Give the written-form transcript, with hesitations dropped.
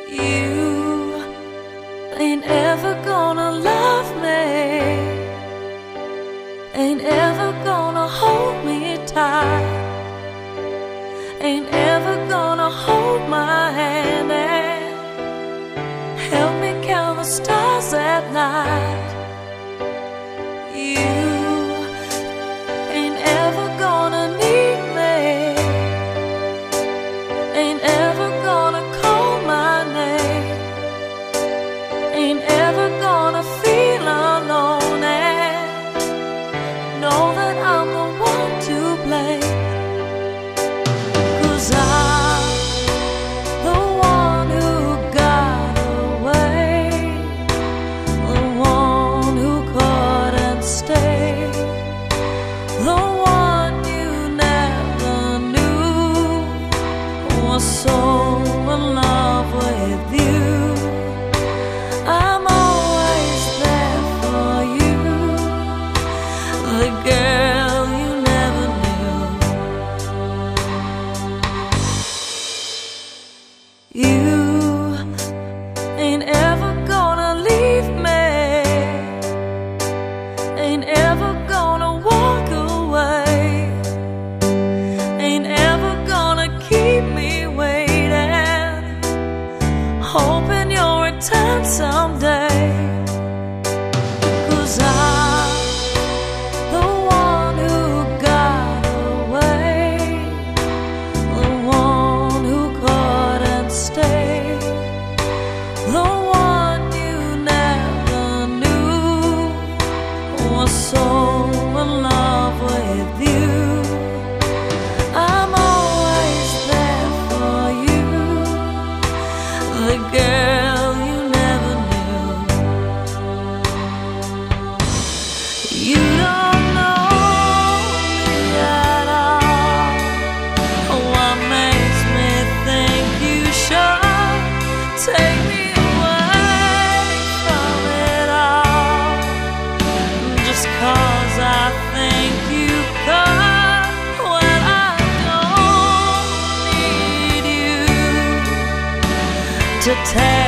You ain't ever gonna love me, ain't ever gonna hold me tight, ain't ever gonna hold my hand and help me count the stars at night. You ain't ever gonna need me, ain't ever gonna call my name, ain't ever gonna feel alone and know that I'm the one to blame. 'Cause I'm the one who got away, the one who couldn't stay, the one you never knew was so in love with you. I'm always there for you, the girl you never knew. You ain't ever gonna leave me, ain't ever gonna walk away, ain't ever gonna keep me waiting, hoping you'll return someday. 'Cause I'm the one who got away, the one who couldn't stay, the one you never knew was so in love with you. I'm always there for you, the girl you never knew. You don't know me at all. What makes me think you should take me away from it all? Just 'cause I think you could when I don't need you to take